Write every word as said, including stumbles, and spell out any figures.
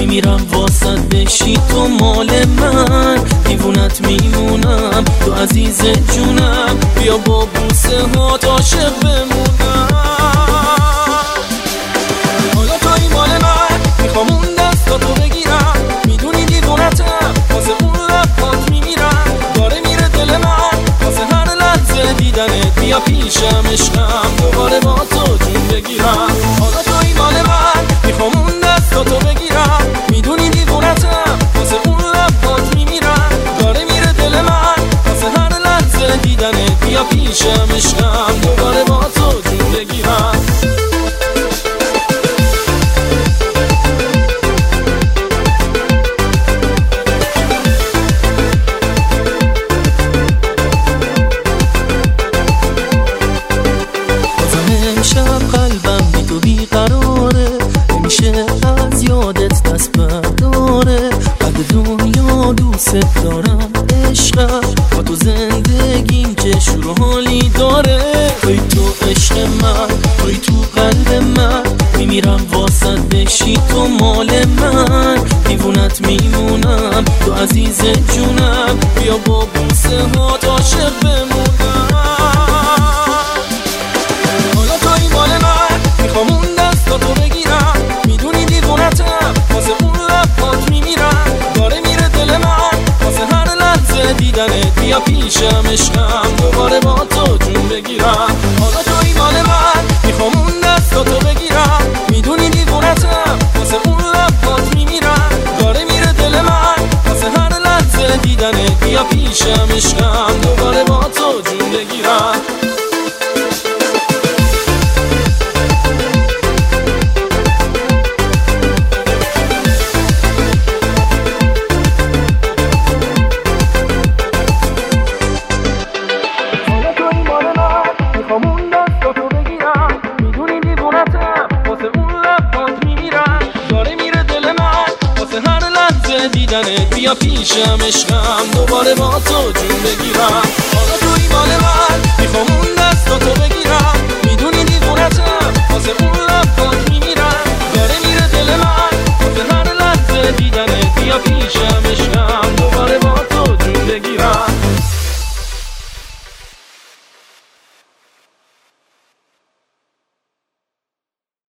میمیرم واسط بشی تو مال من، دیوونت میمونم تو عزیز جونم، بیا با بوسه ها عاشق بمونم. حالا توی مال من، میخوام اون دستاتو بگیرم، میدونی دیوونتم واسه اون لبات میمیرم، داره میره دل من واسه هر لحظه دیدنت، بیا پیشم عشقم دوباره با تو جون بگیرم. حالا توی مال من، میخوام اون دستاتو بگیرم، میدونی دیوونتم واسه اون لبات میمیرم، داره میره دل من واسه هر لحظه دیدنت، بیا پیشم عشقم دوباره با تو جون بگیرم. امشب قلبم بی تو بیقراره، نمیشه از یادت دست برداره، بعد دنیا دوست دارم عشقم، با تو زندگیم که شروع حالی داره، توی تو عشق من، توی تو قلب من، میمیرم واسط بشی تو مال من، دیوونت میمونم تو عزیز جونم، بیا با بوسه ها عاشق بمونم. میخوام اون دستاتو بگیرم، میدونی دیوونتم واسه اون لبات میمیرم، داره میره دل من واسه هر لحظه دیدنت، بیا پیشم عشقم دوباره با تو جون بگیرم. حالا توی مال من، میخوام اون دستاتو بگیرم، میدونی دیوونتم واسه اون لبات میمیرم، داره میره دل من واسه هر لحظه دیدنت، بیا پیشم عشقم دوباره با تو جون بگیرم. دیدنت، بیا پیشم عشقم دوباره با تو جون بگیرم.